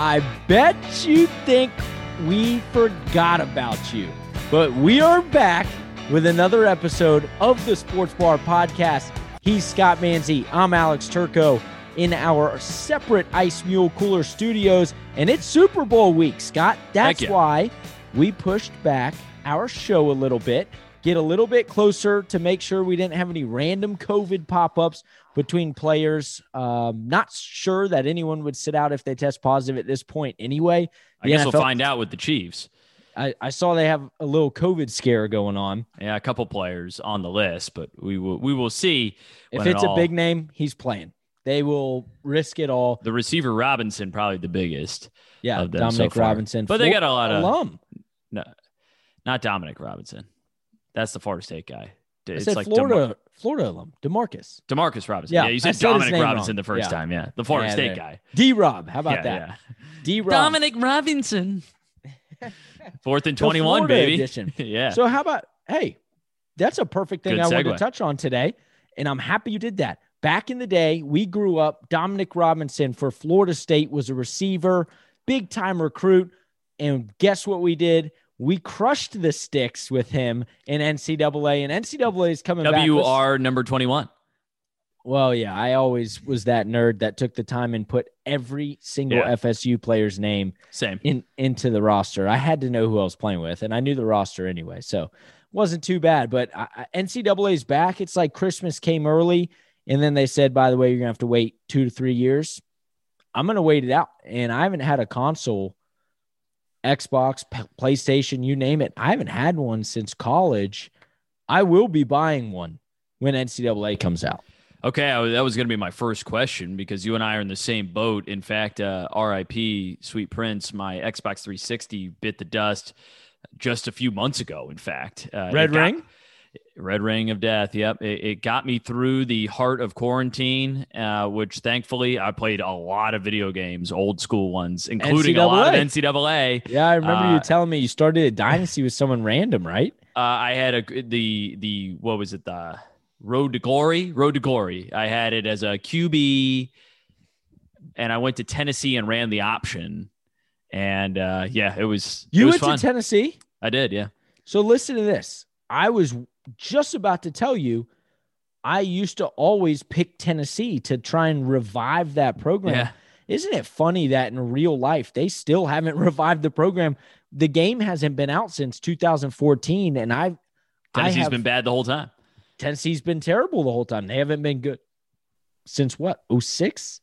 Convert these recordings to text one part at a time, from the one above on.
I bet you think we forgot about you, but we are back with another episode of the Sports Bar Podcast. He's Scott Manzi. I'm Alex Turco in our separate Ice Mule Cooler studios, and it's Super Bowl week, Scott. That's why we pushed back our show a little bit, get a little bit closer to make sure we didn't have any random COVID pop-ups between players. Not sure that anyone would sit out if they test positive at this point anyway. I guess we'll find out with the Chiefs. I saw they have a little COVID scare going on. Yeah, a couple players on the list, but we will see. If it's a big name, he's playing. They will risk it all. The receiver Robinson, probably the biggest. Yeah, of them Dominic so far. Robinson. But they got a lot of alum. No, not Dominic Robinson. That's the Florida State guy. It's like Florida alum, DeMarcus Robinson. Yeah, You said Dominic Robinson the first time. Yeah, the Florida State guy. D-Rob. How about that? Yeah. D-Rob. Dominic Robinson. 4th and 21, baby. Edition. Yeah. So how about, hey, that's a perfect thing Good I wanted segue. to touch on today, and I'm happy you did that. Back in the day, we grew up, Dominic Robinson for Florida State was a receiver, big-time recruit, and guess what we did? We crushed the sticks with him in NCAA, and NCAA is coming back. WR number 21. Well, yeah, I always was that nerd that took the time and put every single FSU player's name into the roster. I had to know who I was playing with, and I knew the roster anyway, so it wasn't too bad. But NCAA is back. It's like Christmas came early, and then they said, by the way, you're going to have to wait 2 to 3 years. I'm going to wait it out, and I haven't had a console, Xbox, PlayStation, you name it. I haven't had one since college. I will be buying one when NCAA comes out. Okay, that was going to be my first question because you and I are in the same boat. In fact, RIP, Sweet Prince, my Xbox 360 bit the dust just a few months ago, in fact. Red Ring of Death, yep. It got me through the heart of quarantine, which thankfully I played a lot of video games, old school ones, including a lot of NCAA. Yeah, I remember you telling me you started a dynasty with someone random, right? I had the what was it, the Road to Glory. I had it as a QB, and I went to Tennessee and ran the option. And it was fun. To Tennessee? I did, yeah. So listen to this. I was just about to tell you, I used to always pick Tennessee to try and revive that program. Yeah. Isn't it funny that in real life, they still haven't revived the program? The game hasn't been out since 2014, and Tennessee's been bad the whole time. Tennessee's been terrible the whole time. They haven't been good since what, 06?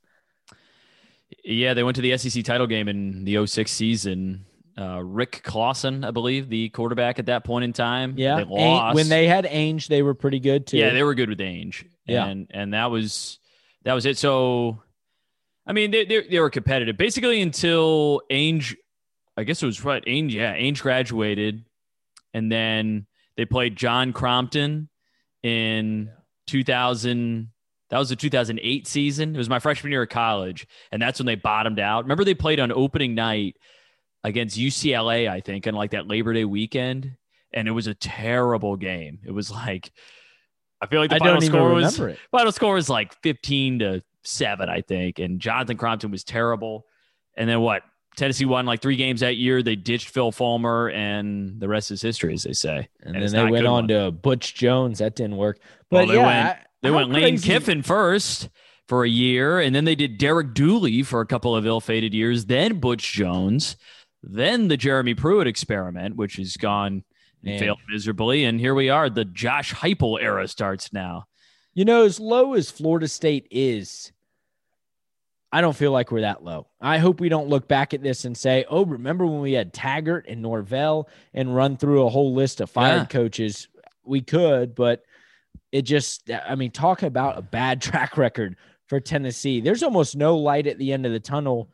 Yeah, they went to the SEC title game in the 06 season. Rick Clausen, I believe, the quarterback at that point in time. Yeah, they lost. When they had Ainge, they were pretty good too. Yeah, they were good with Ainge. Yeah, and that was it. So, I mean, they were competitive basically until Ainge. I guess it was what Ainge. Yeah, Ainge graduated, and then they played John Crompton in 2000. That was the 2008 season. It was my freshman year of college, and that's when they bottomed out. Remember, they played on opening night against UCLA, I think, on like that Labor Day weekend, and it was a terrible game. It was like, I feel like the final score was like 15-7, I think, and Jonathan Crompton was terrible. And then what? Tennessee won like 3 games that year. They ditched Phil Fulmer, and the rest is history, as they say. And then they went on to Butch Jones. That didn't work. But they went Lane Kiffin first for a year, and then they did Derek Dooley for a couple of ill-fated years, then Butch Jones, then the Jeremy Pruitt experiment, which has gone and failed miserably, and here we are. The Josh Heupel era starts now. You know, as low as Florida State is, I don't feel like we're that low. I hope we don't look back at this and say, oh, remember when we had Taggart and Norvell and run through a whole list of fired coaches? We could, but it just, I mean, talking about a bad track record for Tennessee, there's almost no light at the end of the tunnel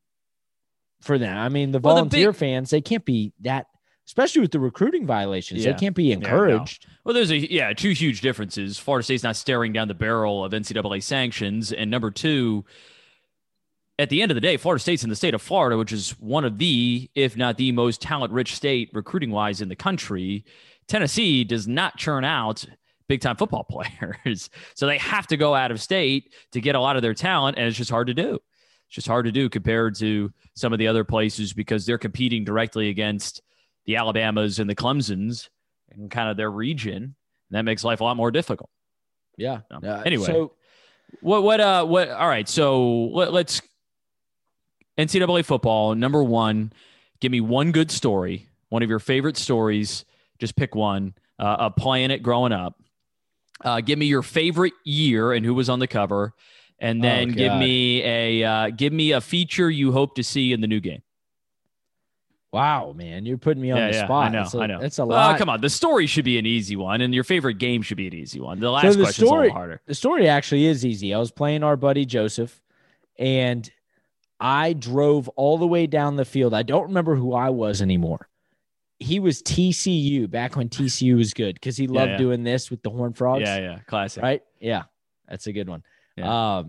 for them. I mean, the volunteer fans, they can't be that, especially with the recruiting violations. They can't be encouraged. No. Well, there's 2 huge differences. Florida State's not staring down the barrel of NCAA sanctions. And number 2, at the end of the day, Florida State's in the state of Florida, which is one of the, if not the most talent-rich state recruiting-wise in the country. Tennessee does not churn out big-time football players. So they have to go out of state to get a lot of their talent, and it's just hard to do. It's just hard to do compared to some of the other places because they're competing directly against the Alabamas and the Clemsons and kind of their region. And that makes life a lot more difficult. Yeah. Anyway, so what, all right. So let's NCAA football. Number one, give me one good story, one of your favorite stories. Just pick one of playing it growing up. Give me your favorite year and who was on the cover, and then give me a feature you hope to see in the new game. Wow, man, you're putting me on the spot. I know. That's a lot. Come on, the story should be an easy one, and your favorite game should be an easy one. The last question is a little harder. The story actually is easy. I was playing our buddy Joseph, and I drove all the way down the field. I don't remember who I was anymore. He was TCU back when TCU was good because he loved doing this with the Horned Frogs. Yeah, classic. Right? Yeah, that's a good one. Yeah.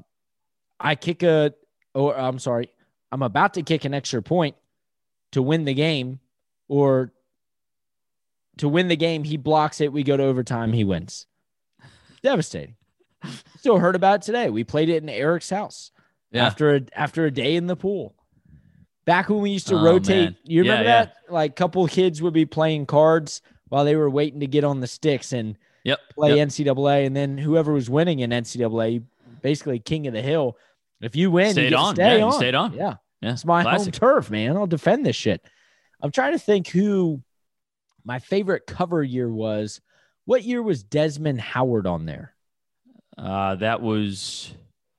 I'm about to kick an extra point to win the game, or to win the game, he blocks it. We go to overtime. He wins. Devastating. Still heard about it today. We played it in Eric's house after a day in the pool. Back when we used to rotate, man. You remember that? Like a couple of kids would be playing cards while they were waiting to get on the sticks and play NCAA. And then whoever was winning in NCAA, basically king of the hill. If you win, you stay on. Stayed on. Yeah. It's my home turf, man. I'll defend this shit. I'm trying to think who my favorite cover year was. What year was Desmond Howard on there? That was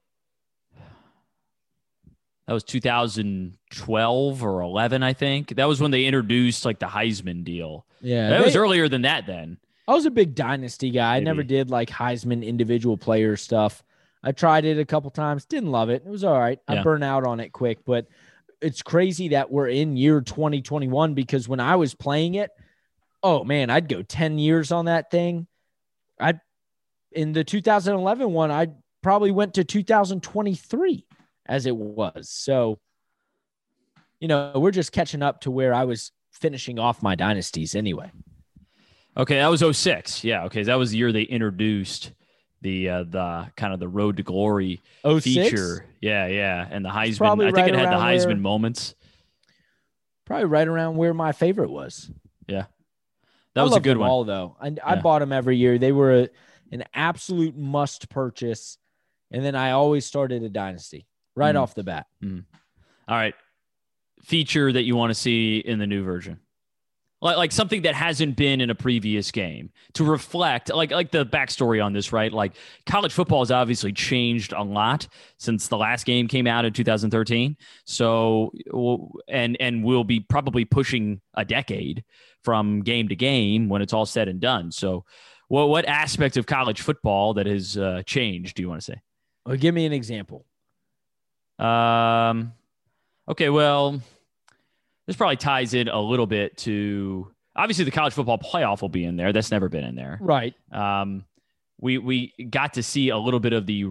2012 or 11, I think. That was when they introduced like the Heisman deal. Yeah. That was earlier than that then. I was a big dynasty guy. Maybe. I never did like Heisman individual player stuff. I tried it a couple times. Didn't love it. It was all right. I burned out on it quick, but it's crazy that we're in year 2021 because when I was playing it, oh man, I'd go 10 years on that thing. In the 2011 one, I probably went to 2023 as it was. So, we're just catching up to where I was finishing off my dynasties anyway. Okay, that was 06. Yeah, okay, that was the year they introduced the kind of the Road to Glory feature. Yeah, and the Heisman. I think it had the Heisman moments. Probably right around where my favorite was. Yeah, that was a good one. All though, I bought them every year. They were an absolute must purchase, and then I always started a dynasty right off the bat. Mm. All right, feature that you want to see in the new version. Like something that hasn't been in a previous game to reflect like the backstory on this, right? Like college football has obviously changed a lot since the last game came out in 2013. So, and we'll be probably pushing a decade from game to game when it's all said and done. So what aspect of college football that has changed do you want to say? Well, give me an example. Okay, well, this probably ties in a little bit to obviously the college football playoff will be in there. That's never been in there. Right. We got to see a little bit of the,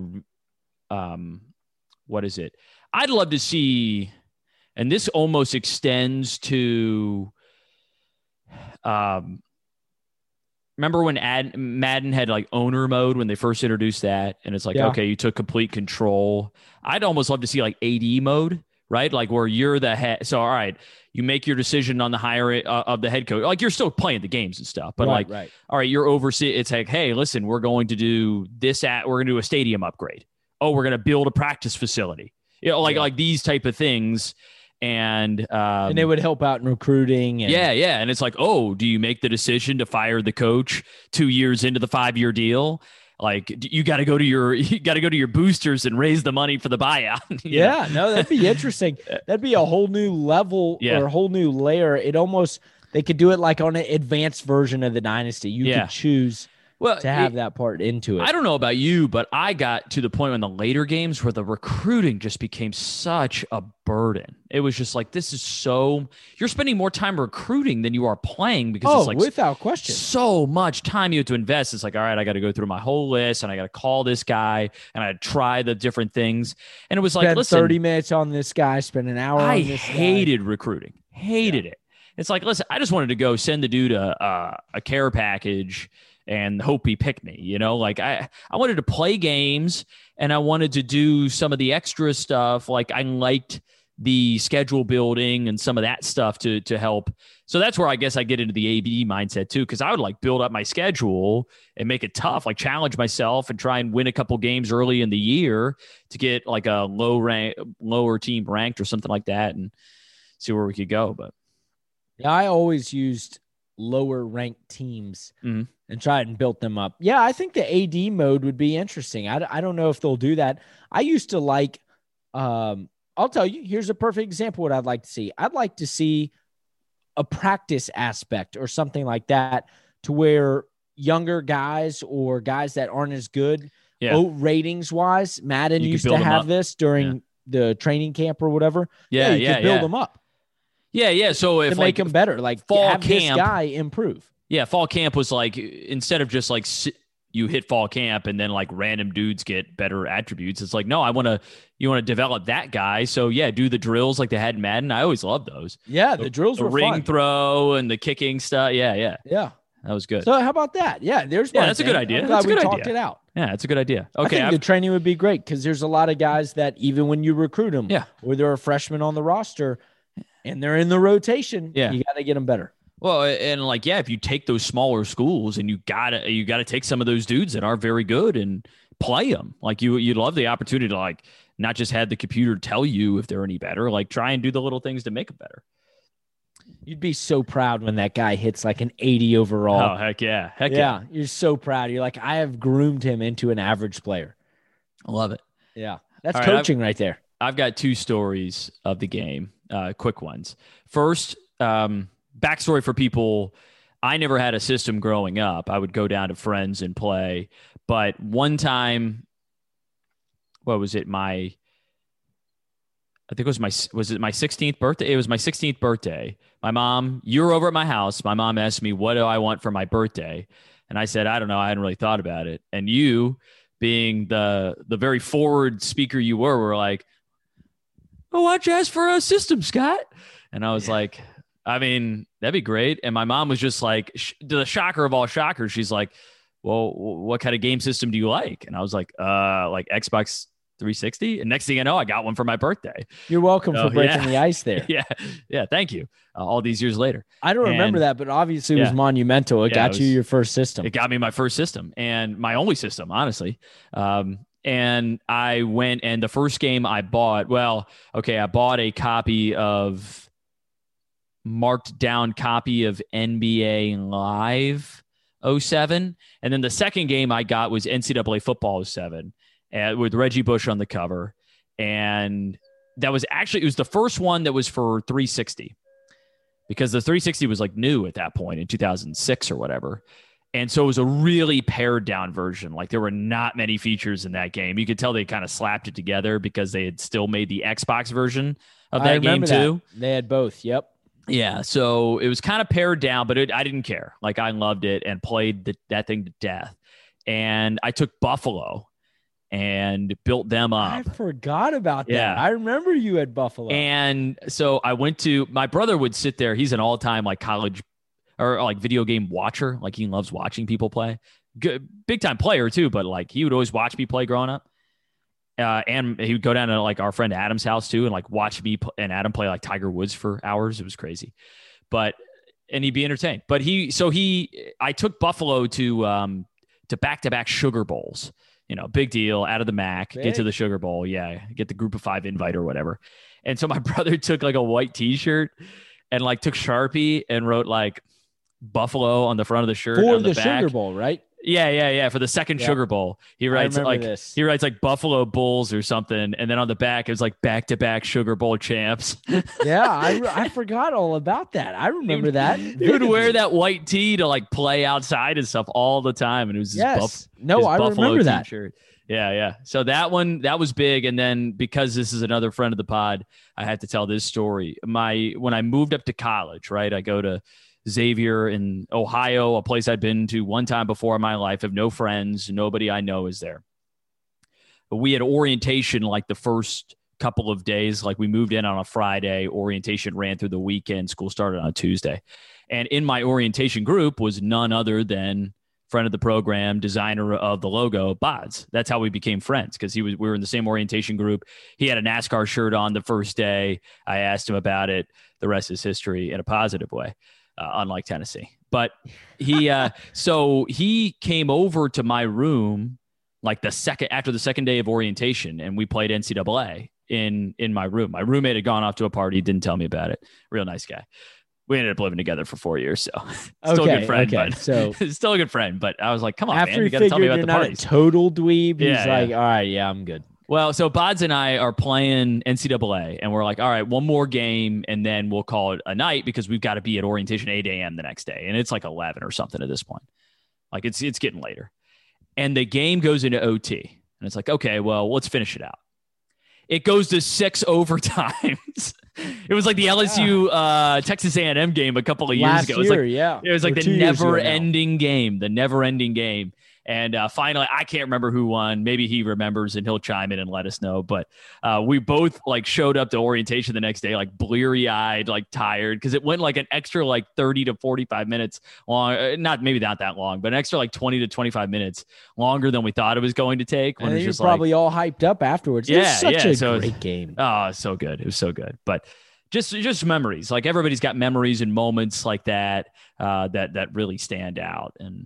what is it? I'd love to see, and this almost extends to, remember when Madden had like owner mode when they first introduced that? And it's like, okay, you took complete control. I'd almost love to see like AD mode, right? Like where you're the head. So, all right, you make your decision on the hire of the head coach. Like you're still playing the games and stuff, but all right, you're overseeing. It's like, hey, listen, we're going to do this we're going to do a stadium upgrade. Oh, we're going to build a practice facility. Like these type of things. And they would help out in recruiting. And And it's like, oh, do you make the decision to fire the coach 2 years into the 5-year deal? Like you got to go to your boosters and raise the money for the buyout. No, that'd be interesting. That'd be a whole new level or a whole new layer. They could do it like on an advanced version of the dynasty. You could choose to have that part into it. I don't know about you, but I got to the point in the later games where the recruiting just became such a burden. It was just like, you're spending more time recruiting than you are playing because it's like without question, so much time you have to invest. It's like, all right, I got to go through my whole list and I got to call this guy and I try the different things. And it was like, listen, 30 minutes on this guy, spend an hour on this guy. I hated recruiting. Hated it. It's like, listen, I just wanted to go send the dude a care package and hope he picked me. You know, like I wanted to play games and I wanted to do some of the extra stuff. Like I liked the schedule building and some of that stuff to help. So that's where I guess I get into the AD mindset too, because I would like build up my schedule and make it tough, like challenge myself and try and win a couple games early in the year to get like a lower team ranked or something like that and see where we could go. But yeah, I always used lower ranked teams and tried and built them up. Yeah, I think the AD mode would be interesting. I don't know if they'll do that. I used to like, I'll tell you, here's a perfect example of what I'd like to see. I'd like to see a practice aspect or something like that to where younger guys or guys that aren't as good, ratings wise, Madden used to have this during the training camp or whatever. You could build them up. Yeah. So if to make them better, like fall have camp, this guy improve. Yeah, fall camp was like, instead of just like you hit fall camp and then like random dudes get better attributes. It's like, no, you want to develop that guy. So yeah, do the drills like they had in Madden. I always loved those. Yeah, the drills were ring fun. Throw and the kicking stuff. Yeah. That was good. So how about that? Yeah, that's a good idea. I'm glad we talked it out. Yeah, that's a good idea. Okay, I think the training would be great because there's a lot of guys that even when you recruit them, or they're a freshman on the roster and they're in the rotation, you got to get them better. Well, and like, if you take those smaller schools and you gotta take some of those dudes that are very good and play them. Like you'd love the opportunity to like not just have the computer tell you if they're any better, like try and do the little things to make them better. You'd be so proud when that guy hits like an 80 overall. Oh, heck yeah. You're so proud. You're like, I have groomed him into an average player. I love it. Yeah. That's coaching right there. I've got two stories of the game, quick ones. First, backstory for people. I never had a system growing up. I would go down to friends and play. But one time, what was it? I think it was my 16th birthday? It was my 16th birthday. My mom, you were over at my house. My mom asked me, what do I want for my birthday? And I said, I don't know. I hadn't really thought about it. And you, being the very forward speaker you were like, oh, why don't you ask for a system, Scott? And I was like, I mean, that'd be great. And my mom was just like, the shocker of all shockers, she's like, well, what kind of game system do you like? And I was like Xbox 360. And next thing I know, I got one for my birthday. You're welcome for breaking the ice there. Yeah. Thank you. All these years later. I don't remember that, but obviously it was monumental. It got you your first system. It got me my first system and my only system, honestly. And I went, and the first game I bought, I bought a copy of marked down copy of NBA Live 07. And then the second game I got was NCAA Football 07 with Reggie Bush on the cover. And that was it was the first one that was for 360 because the 360 was like new at that point in 2006 or whatever. And so it was a really pared down version. Like there were not many features in that game. You could tell they kind of slapped it together because they had still made the Xbox version of that game too. They had both. Yep. Yeah, so it was kind of pared down, but I didn't care. Like I loved it and played that thing to death. And I took Buffalo and built them up. I forgot about that. Yeah. I remember you at Buffalo. And so I went to, my brother would sit there. He's an all-time like college or like video game watcher. Like he loves watching people play. Good, big time player too, but like he would always watch me play growing up. And he would go down to like our friend Adam's house too and like watch me and Adam play like Tiger Woods for hours. It was crazy, and he'd be entertained. But I took Buffalo to back-to-back Sugar Bowls, big deal out of the MAC, get to the Sugar Bowl. Yeah. Get the group of 5 invite or whatever. And so my brother took like a white t-shirt and like took Sharpie and wrote like Buffalo on the front of the shirt. For on the back. Sugar Bowl, right? Yeah. For the second Sugar Bowl, he writes like Buffalo Bulls or something, and then on the back it was like back-to-back Sugar Bowl champs. Yeah, I forgot all about that. I remember that. He would wear that white tee to like play outside and stuff all the time, and it was his I Buffalo remember that. T-shirt. Yeah. So that was big, and then because this is another friend of the pod, I had to tell this story. When I moved up to college, right? I go to Xavier in Ohio, a place I'd been to one time before in my life, have no friends, nobody I know is there. But we had orientation like the first couple of days, like we moved in on a Friday, orientation ran through the weekend, school started on a Tuesday. And in my orientation group was none other than friend of the program, designer of the logo, Bods. That's how we became friends because we were in the same orientation group. He had a NASCAR shirt on the first day. I asked him about it. The rest is history in a positive way, unlike Tennessee. But so he came over to my room like after the second day of orientation, and we played NCAA in my room. My roommate had gone off to a party, didn't tell me about it. Real nice guy. We ended up living together for 4 years, so still a good friend. Okay. But so still a good friend. But I was like, "Come on, after man, you got to tell me about the parties." Not a total dweeb. He's Yeah, like, "All right, yeah, I'm good." Well, so Bods and I are playing NCAA, and we're like, "All right, one more game, and then we'll call it a night because we've got to be at orientation 8 a.m. the next day, and it's like 11 or something at this point. Like it's getting later, and the game goes into OT, and it's like, okay, well, let's finish it out. It goes to 6 overtimes. It was like the LSU Texas A&M game a couple of years ago. It was like the never-ending game. And finally, I can't remember who won. Maybe he remembers and he'll chime in and let us know. But we both like showed up to orientation the next day, like bleary-eyed, like tired, because it went like an extra like 30 to 45 minutes long. Not that long, but an extra like 20 to 25 minutes longer than we thought it was going to take. When and you're probably all hyped up afterwards. Yeah, it was such a great game. Oh, so good. It was so good. But just memories. Like everybody's got memories and moments like that that really stand out. And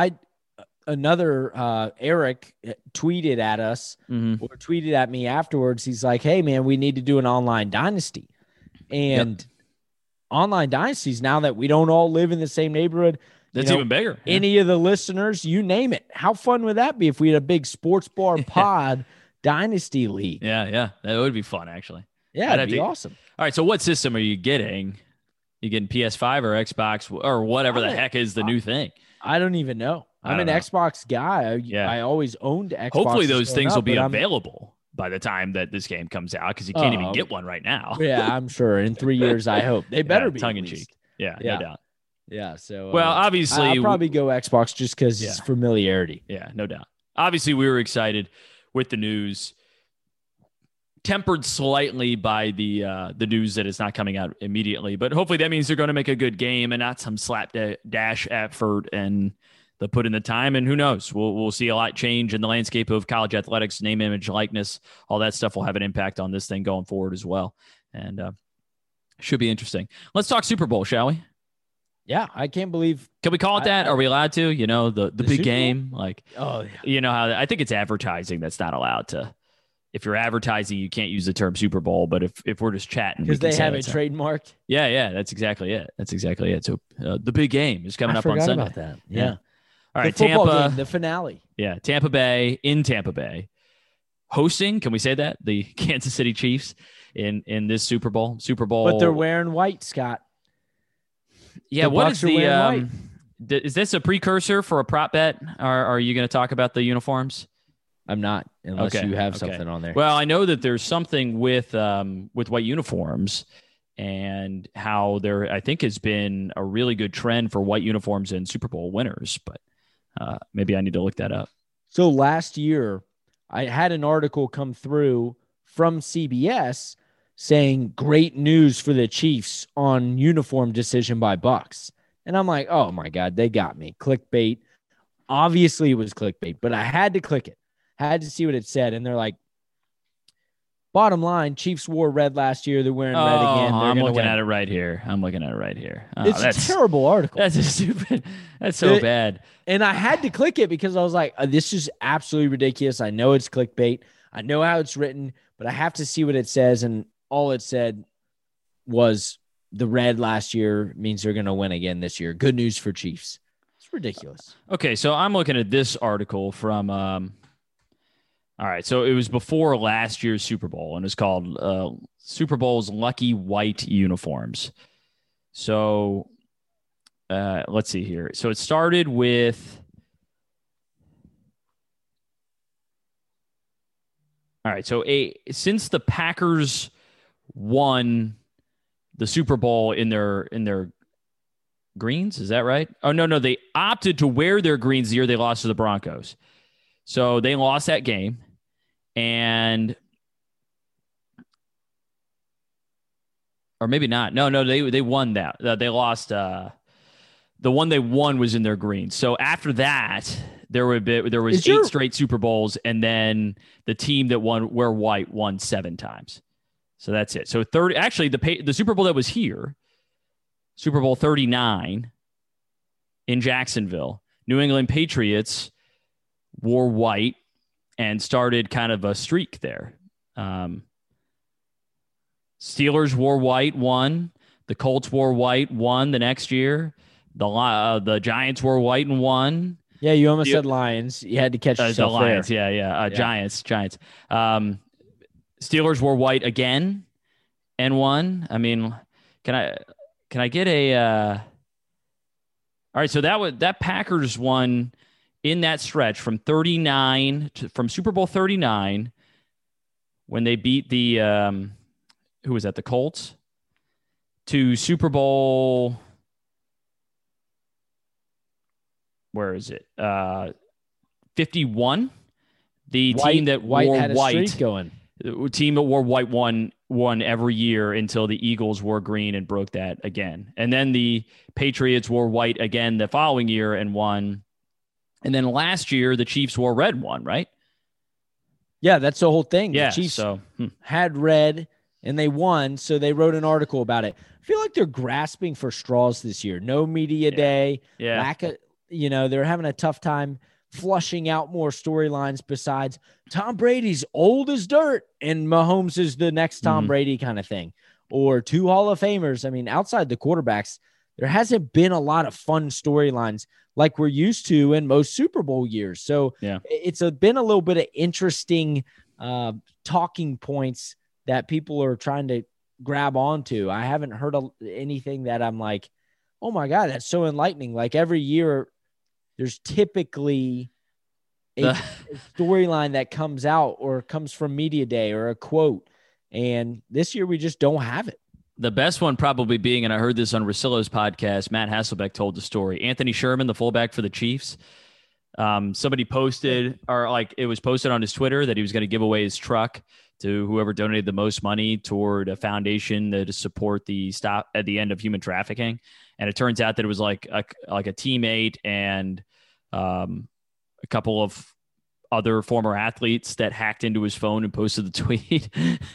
another Eric tweeted at us or tweeted at me afterwards. He's like, "Hey man, we need to do an online dynasty." And online dynasties, now that we don't all live in the same neighborhood, that's even bigger. Yeah. Any of the listeners, you name it. How fun would that be if we had a big sports bar pod dynasty league? Yeah. That would be fun, actually. Yeah, that'd be awesome. All right, so what system are you getting? You getting PS5 or Xbox or whatever the heck is the new thing? I don't even know. I'm an Xbox guy. I always owned Xbox. Hopefully those things will be available by the time that this game comes out because you can't even get one right now. Yeah, I'm sure. In 3 years, I hope. They better be. Tongue-in-cheek. Yeah, no doubt. Yeah, so... well, obviously... I'll probably go Xbox just because it's familiarity. Yeah, no doubt. Obviously, we were excited with the news, tempered slightly by the news that it's not coming out immediately. But hopefully that means they're going to make a good game and not some slapdash effort, and they'll put in the time. And who knows? We'll see a lot change in the landscape of college athletics, name, image, likeness. All that stuff will have an impact on this thing going forward as well. And should be interesting. Let's talk Super Bowl, shall we? Yeah, I can't believe. Can we call it that? Are we allowed to? You know, the big game? Like, oh, yeah. You know how I think it's advertising that's not allowed to. If you're advertising, you can't use the term Super Bowl. But if we're just chatting, because they have it trademarked. Yeah, that's exactly it. So the big game is coming up on Sunday. About that. Yeah. All right, the Tampa game, the finale. Yeah, Tampa Bay hosting. Can we say that the Kansas City Chiefs in this Super Bowl? But they're wearing white, Scott. Yeah, what is the is this a precursor for a prop bet? Or are you going to talk about the uniforms? I'm not, unless you have something on there. Well, I know that there's something with white uniforms and how there, I think, has been a really good trend for white uniforms in Super Bowl winners, but maybe I need to look that up. So last year, I had an article come through from CBS saying great news for the Chiefs on uniform decision by Bucks. And I'm like, oh my God, they got me. Clickbait. Obviously it was clickbait, but I had to click it. Had to see what it said. And they're like, bottom line, Chiefs wore red last year. They're wearing red again. I'm looking at it right here. It's a terrible article. That's stupid. That's so bad. And I had to click it because I was like, this is absolutely ridiculous. I know it's clickbait. I know how it's written, but I have to see what it says. And all it said was the red last year means they're going to win again this year. Good news for Chiefs. It's ridiculous. Okay, so I'm looking at this article from all right, so it was before last year's Super Bowl, and it's called Super Bowl's Lucky White Uniforms. So let's see here. So it started with all right, so since the Packers won the Super Bowl in their greens, is that right? Oh, no, they opted to wear their greens the year they lost to the Broncos. So they lost that game, and or maybe not. No, they won that. They lost The one they won was in their green. So after that, there was eight straight Super Bowls, and then the team that wear white won 7 times. So that's it. So actually the Super Bowl that was here, Super Bowl 39 in Jacksonville, New England Patriots wore white and started kind of a streak there. Steelers wore white, won. The Colts wore white, won the next year. The Giants wore white and won. Yeah, you almost said Lions. You had to catch yourself the Lions, there. Yeah. Giants. Steelers wore white again and won. I mean, can I get a? All right, so that Packers won in that stretch from 39 from Super Bowl 39 when they beat the who was that? The Colts to Super Bowl. Where is it? 51. The team that wore had a white streak going. The team that wore white won every year until the Eagles wore green and broke that again. And then the Patriots wore white again the following year and won. And then last year the Chiefs wore red, won, right? Yeah, that's the whole thing. Yeah, the Chiefs had red and they won, so they wrote an article about it. I feel like they're grasping for straws this year. No media day. Yeah. Lack of, they're having a tough time flushing out more storylines besides Tom Brady's old as dirt and Mahomes is the next Tom Brady kind of thing, or 2 Hall of Famers. I mean, outside the quarterbacks, there hasn't been a lot of fun storylines like we're used to in most Super Bowl years. So it's been a little bit of interesting talking points that people are trying to grab onto. I haven't heard anything that I'm like, oh my God, that's so enlightening. Like every year, there's typically a storyline that comes out or comes from media day or a quote. And this year we just don't have it. The best one probably being, and I heard this on Russillo's podcast, Matt Hasselbeck told the story. Anthony Sherman, the fullback for the Chiefs. Somebody posted, or like it was posted on his Twitter that he was going to give away his truck to whoever donated the most money toward a foundation to support the stop at the end of human trafficking. And it turns out that it was like a teammate and a couple of other former athletes that hacked into his phone and posted the tweet.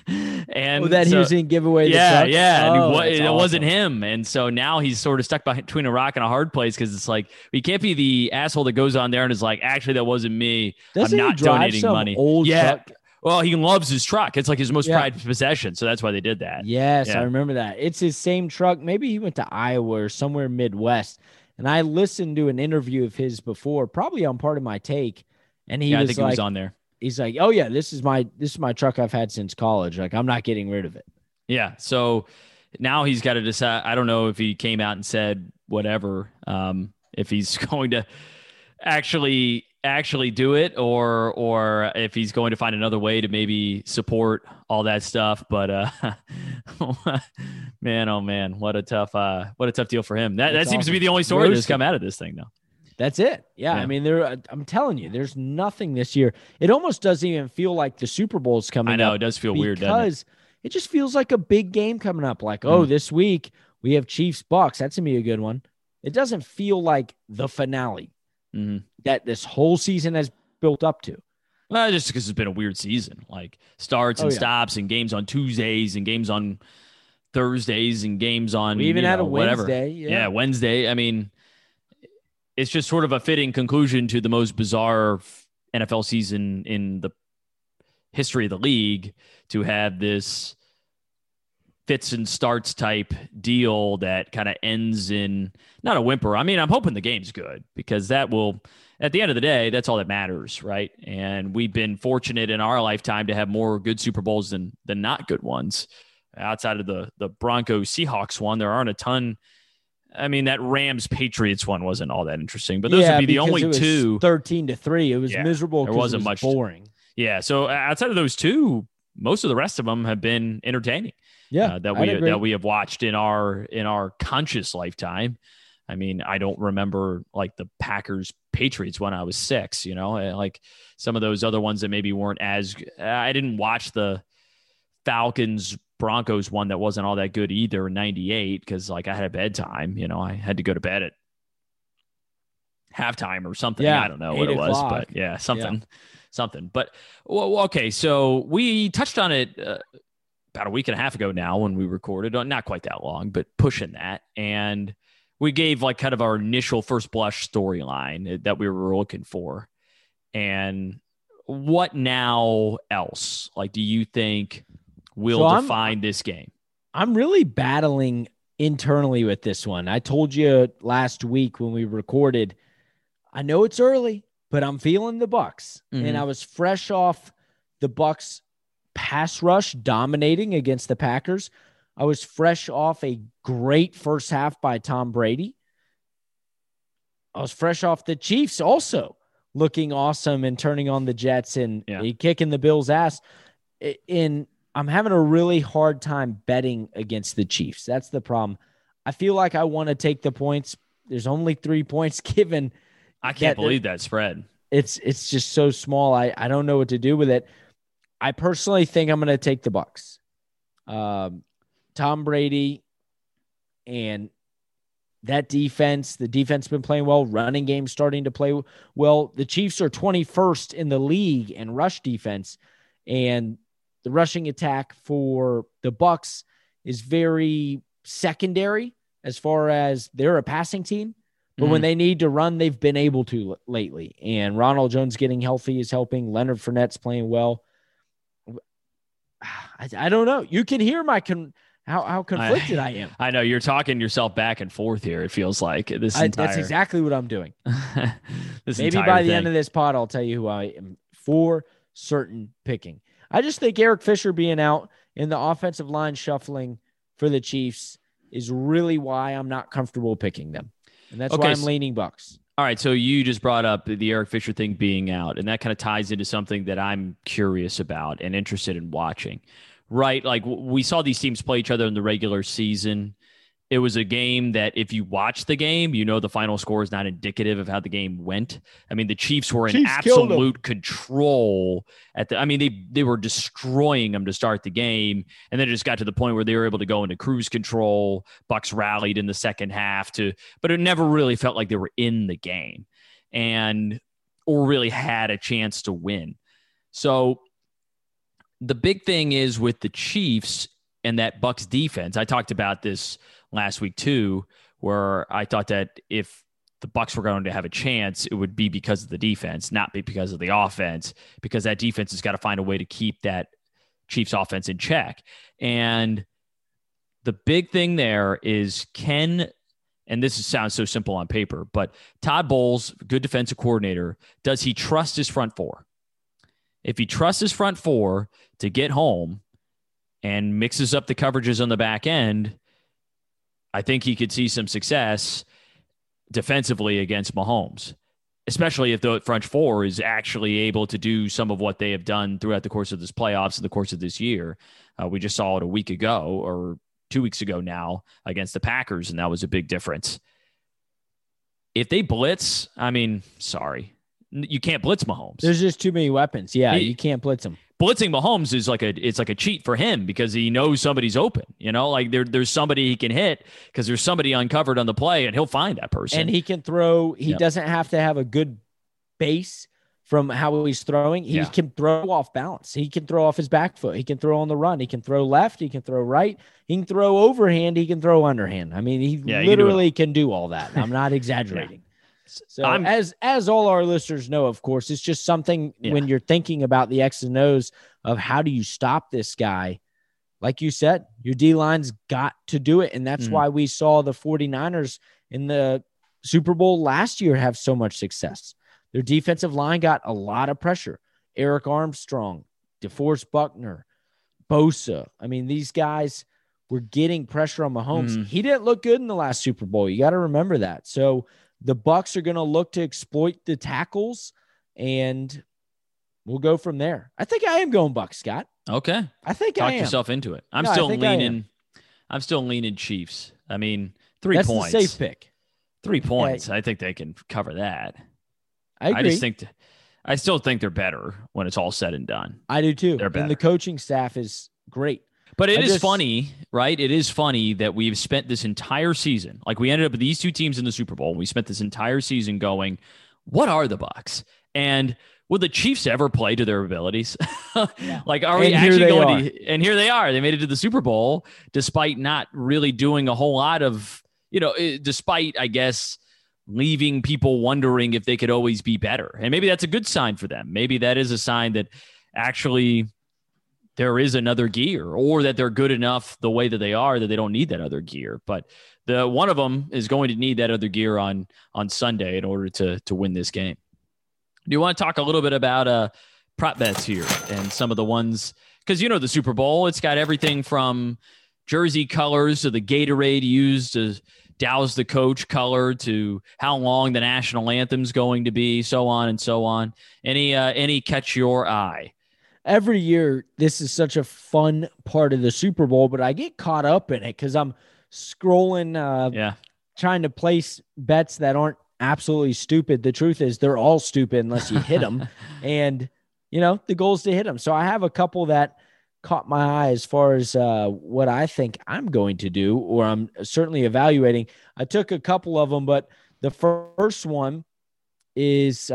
And he was going to give away the truck? Yeah. Oh, and it wasn't him. And so now he's sort of stuck between a rock and a hard place because it's like, he can't be the asshole that goes on there and is like, actually, that wasn't me. Doesn't I'm not he drive donating some money. Old truck? Well, he loves his truck. It's like his most prized possession. So that's why they did that. Yes, I remember that. It's his same truck. Maybe he went to Iowa or somewhere Midwest. And I listened to an interview of his before, probably on Part of My Take. And he was he was on there. He's like, oh yeah, this is my truck I've had since college. Like, I'm not getting rid of it. Yeah. So now he's got to decide. I don't know if he came out and said whatever, if he's going to actually do it or if he's going to find another way to maybe support all that stuff. But man, oh man, what a tough deal for him. That seems to be the only story that's come out of this thing though. That's it. Yeah. I mean, I'm telling you, there's nothing this year. It almost doesn't even feel like the Super Bowl's coming up. I know, it does feel weird, doesn't it? Because it just feels like a big game coming up. Like, this week we have Chiefs Bucks. That's going to be a good one. It doesn't feel like the finale that this whole season has built up to. Well, just because it's been a weird season. Like starts and stops and games on Tuesdays and games on Thursdays and games on we even had a Wednesday. Yeah, Wednesday. I mean, it's just sort of a fitting conclusion to the most bizarre NFL season in the history of the league to have this fits and starts type deal that kind of ends in not a whimper. I mean, I'm hoping the game's good because that will, at the end of the day, that's all that matters, right? And we've been fortunate in our lifetime to have more good Super Bowls than not good ones. Outside of the Broncos Seahawks one, there aren't a ton. I mean, that Rams Patriots one wasn't all that interesting, but those would be the only two. 13-3. It was miserable. There wasn't much boring. Yeah. So outside of those two, most of the rest of them have been entertaining. Yeah. That we have watched in our conscious lifetime. I mean, I don't remember like the Packers Patriots when I was 6, like some of those other ones that maybe weren't as, I didn't watch the Falcons Broncos one that wasn't all that good either in 98 because like I had a bedtime, I had to go to bed at halftime or something. Yeah, I don't know what it was, 8:00. but yeah, something. But well, okay, so we touched on it about a week and a half ago now when we recorded, not quite that long, but pushing that. And we gave like kind of our initial first blush storyline that we were looking for. And what now else? Like, do you think will define this game? I'm really battling internally with this one. I told you last week when we recorded, I know it's early, but I'm feeling the Bucs. Mm-hmm. And I was fresh off the Bucs pass rush dominating against the Packers. I was fresh off a great first half by Tom Brady. I was fresh off the Chiefs also looking awesome and turning on the Jets and kicking the Bills' ass. I'm having a really hard time betting against the Chiefs. That's the problem. I feel like I want to take the points. There's only 3 points given. I can't believe that spread. It's just so small. I don't know what to do with it. I personally think I'm going to take the Bucs. Tom Brady and that defense, the defense has been playing well. Running game starting to play well. The Chiefs are 21st in the league in rush defense, and the rushing attack for the Bucs is very secondary as far as they're a passing team. But when they need to run, they've been able to lately. And Ronald Jones getting healthy is helping. Leonard Fournette's playing well. I don't know. You can hear my how conflicted I am. I know you're talking yourself back and forth here. It feels like that's exactly what I'm doing. Maybe by the end of this pod, I'll tell you who I am for certain picking. I just think Eric Fisher being out in the offensive line shuffling for the Chiefs is really why I'm not comfortable picking them. And that's why I'm leaning Bucs. All right, so you just brought up the Eric Fisher thing being out, and that kind of ties into something that I'm curious about and interested in watching, right? Like we saw these teams play each other in the regular season. It was a game that if you watch the game, you know the final score is not indicative of how the game went. I mean, the Chiefs were in absolute control they were destroying them to start the game, and then it just got to the point where they were able to go into cruise control. Bucs rallied in the second half but it never really felt like they were in the game or really had a chance to win. So the big thing is with the Chiefs and that Bucs defense. I talked about this last week too, where I thought that if the Bucs were going to have a chance, it would be because of the defense, not be because of the offense, because that defense has got to find a way to keep that Chiefs offense in check. And the big thing there is and this sounds so simple on paper, but Todd Bowles, good defensive coordinator, does he trust his front four? If he trusts his front four to get home and mixes up the coverages on the back end, I think he could see some success defensively against Mahomes, especially if the front four is actually able to do some of what they have done throughout the course of this playoffs and the course of this year. We just saw it a week ago or 2 weeks ago now against the Packers, and that was a big difference. If they blitz, sorry, you can't blitz Mahomes. There's just too many weapons. Yeah, you can't blitz him. Blitzing Mahomes is like a cheat for him because he knows somebody's open. Like there's somebody he can hit because there's somebody uncovered on the play, and he'll find that person. And he can throw. He doesn't have to have a good base from how he's throwing. He can throw off balance. He can throw off his back foot. He can throw on the run. He can throw left. He can throw right. He can throw overhand. He can throw underhand. He literally can do all that. I'm not exaggerating. So as all our listeners know, of course, it's just something when you're thinking about the X's and O's of how do you stop this guy, like you said, your D-line's got to do it. And that's why we saw the 49ers in the Super Bowl last year have so much success. Their defensive line got a lot of pressure. Eric Armstrong, DeForest Buckner, Bosa. These guys were getting pressure on Mahomes. He didn't look good in the last Super Bowl. You got to remember that. So the Bucs are going to look to exploit the tackles, and we'll go from there. I think I am going Bucs, Scott. Okay. I think I am. Talk yourself into it. I'm still leaning Chiefs. 3 That's points. That's the safe pick. 3 points. I think they can cover that. I agree. I still think they're better when it's all said and done. I do too. They're better. And the coaching staff is great. But it is funny, right? It is funny that we've spent this entire season, like we ended up with these two teams in the Super Bowl. We spent this entire season going, what are the Bucs? And will the Chiefs ever play to their abilities? Like, are we actually going to? And here they are. They made it to the Super Bowl despite not really doing a whole lot of, despite, I guess, leaving people wondering if they could always be better. And maybe that's a good sign for them. Maybe that is a sign that actually there is another gear, or that they're good enough the way that they are that they don't need that other gear. But the one of them is going to need that other gear on Sunday in order to win this game. Do you want to talk a little bit about prop bets here and some of the ones, because the Super Bowl, it's got everything from jersey colors to the Gatorade used to douse the coach color to how long the national anthem's going to be, so on and so on. Any catch your eye? Every year, this is such a fun part of the Super Bowl, but I get caught up in it because I'm scrolling, trying to place bets that aren't absolutely stupid. The truth is they're all stupid unless you hit them. And, the goal is to hit them. So I have a couple that caught my eye as far as what I think I'm going to do, or I'm certainly evaluating. I took a couple of them, but the first one is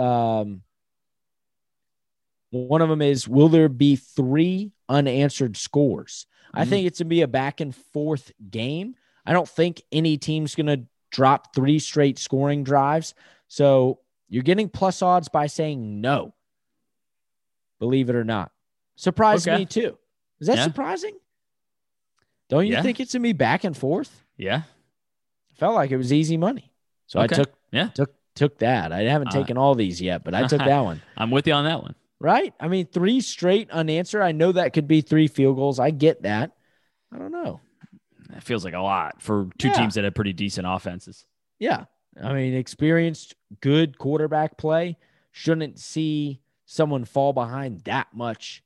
one of them is, will there be 3 unanswered scores? I think it's going to be a back and forth game. I don't think any team's going to drop 3 straight scoring drives. So you're getting plus odds by saying no, believe it or not. Surprised me too. Is that surprising? Don't you think it's going to be back and forth? Yeah. Felt like it was easy money. So I took that. I haven't taken all these yet, but I took that one. I'm with you on that one. Right? I mean, 3 straight unanswered. I know that could be 3 field goals. I get that. I don't know. That feels like a lot for two teams that have pretty decent offenses. Yeah. I mean, experienced, good quarterback play. Shouldn't see someone fall behind that much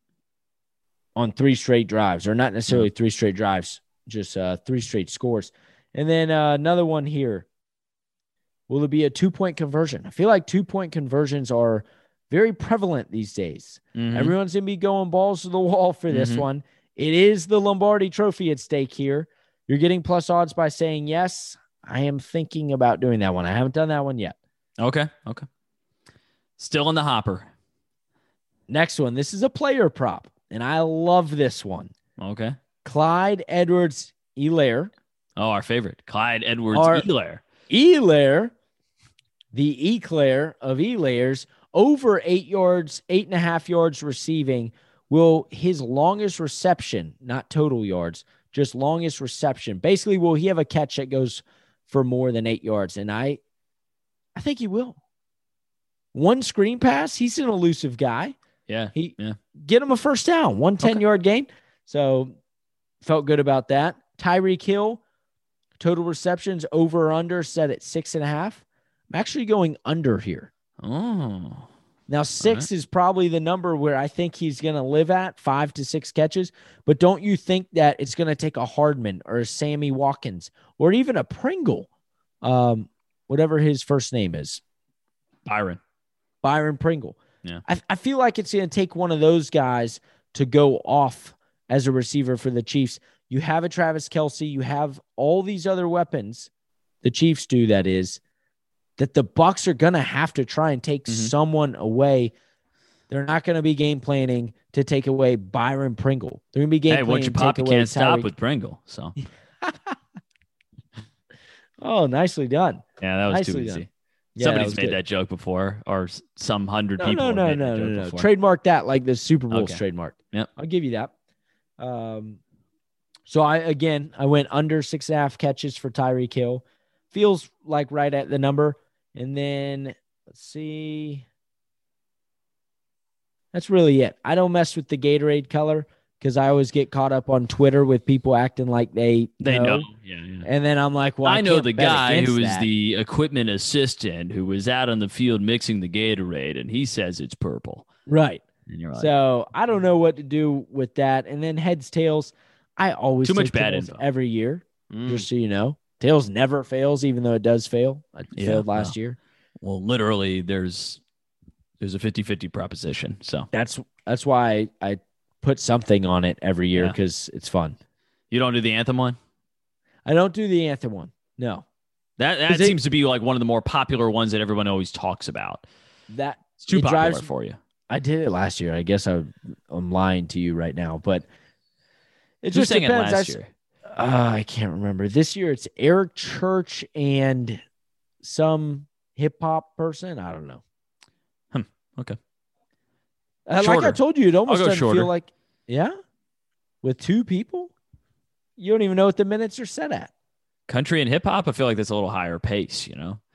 on 3 straight drives, or not necessarily 3 straight drives, just 3 straight scores. And then another one here. Will it be a 2-point conversion? I feel like 2-point conversions are very prevalent these days. Everyone's going to be going balls to the wall for this one. It is the Lombardi Trophy at stake here. You're getting plus odds by saying yes. I am thinking about doing that one. I haven't done that one yet. Okay. Still in the hopper. Next one. This is a player prop, and I love this one. Okay. Clyde Edwards-Helaire. Oh, our favorite. Clyde Edwards-Helaire. Helaire, the eclair of Helaire's, over 8 yards, 8.5 yards receiving. Will his longest reception, not total yards, just longest reception, basically, will he have a catch that goes for more than 8 yards? And I think he will. One screen pass, he's an elusive guy. Yeah. Get him a first down, 10-yard gain. So felt good about that. Tyreek Hill, total receptions over or under, set at 6.5. I'm actually going under here. Oh. Now, 6 is probably the number where I think he's going to live at, 5 to 6 catches. But don't you think that it's going to take a Hardman or a Sammy Watkins or even a Pringle, whatever his first name is? Byron Pringle. Yeah. I feel like it's going to take one of those guys to go off as a receiver for the Chiefs. You have a Travis Kelce. You have all these other weapons. The Chiefs do, that is. That the Bucs are going to have to try and take someone away. They're not going to be game planning to take away Byron Pringle. They're going to be game planning to take away can't stop with Pringle. So, oh, nicely done. Yeah, that was nicely too easy. Done. Yeah, somebody's made that joke before, or some 100 people. No. Trademark that like the Super Bowl's trademarked. Yep. I'll give you that. So I went under 6.5 catches for Tyreek Hill. Feels like right at the number. And then let's see. That's really it. I don't mess with the Gatorade color because I always get caught up on Twitter with people acting like they know. Yeah. And then I'm like, well, I know the guy who is the equipment assistant who was out on the field mixing the Gatorade, and he says it's purple. Right. And you're like, so I don't know what to do with that. And then heads, tails. I always too much bad info every year, just so you know. Tails never fails, even though it does fail. It failed last year. Well, literally, there's a 50-50 proposition. So that's why I put something on it every year Yeah. because it's fun. You don't do the anthem one? I don't do the anthem one. No. That seems to be like one of the more popular ones that everyone always talks about. It's too popular for you. I did it last year. I guess I'm lying to you right now, but it Who just sang it depends. last year? I can't remember. This year it's Eric Church and some hip hop person. I don't know. Okay. Like I told you, it almost doesn't shorter. feel like, yeah, with two people, you don't even know what the minutes are set at. Country and hip hop, I feel like that's a little higher pace, you know.